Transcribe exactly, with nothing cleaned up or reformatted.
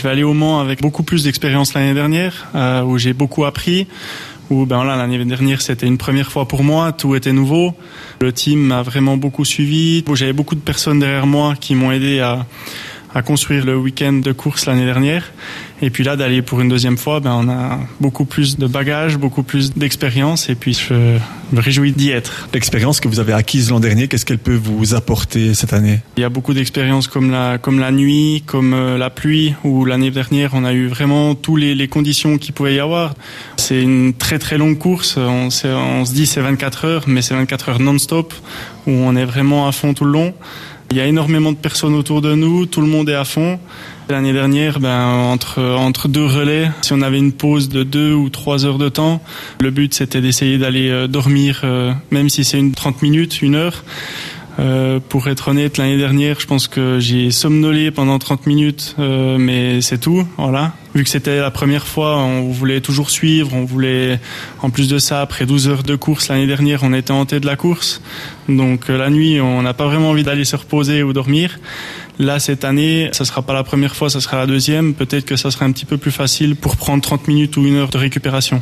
vais aller au Mans avec beaucoup plus d'expérience l'année dernière, euh, où j'ai beaucoup appris. Où ben là, l'année dernière, c'était une première fois pour moi, tout était nouveau. Le team m'a vraiment beaucoup suivi. J'avais beaucoup de personnes derrière moi qui m'ont aidé à, à construire le week-end de course l'année dernière. Et puis là, d'aller pour une deuxième fois, ben on a beaucoup plus de bagages, beaucoup plus d'expérience, et puis je me réjouis d'y être. L'expérience que vous avez acquise l'an dernier, qu'est-ce qu'elle peut vous apporter cette année ? Il y a beaucoup d'expériences comme la, comme la nuit, comme euh, la pluie, où l'année dernière, on a eu vraiment toutes les, les conditions qu'il pouvait y avoir. C'est une très très longue course, on, on se dit c'est vingt-quatre heures, mais c'est vingt-quatre heures non-stop, où on est vraiment à fond tout le long. Il y a énormément de personnes autour de nous, tout le monde est à fond. L'année dernière, ben, entre, entre deux relais, si on avait une pause de deux ou trois heures de temps, le but c'était d'essayer d'aller euh, dormir, euh, même si c'est une trente minutes, une heure. Euh, pour être honnête, l'année dernière, je pense que j'ai somnolé pendant trente minutes, euh, mais c'est tout, voilà. Vu que c'était la première fois, on voulait toujours suivre, on voulait, en plus de ça, après douze heures de course, l'année dernière, on était hanté de la course. Donc, euh, la nuit, on n'a pas vraiment envie d'aller se reposer ou dormir. Là, cette année, ça sera pas la première fois, ça sera la deuxième. Peut-être que ça sera un petit peu plus facile pour prendre trente minutes ou une heure de récupération.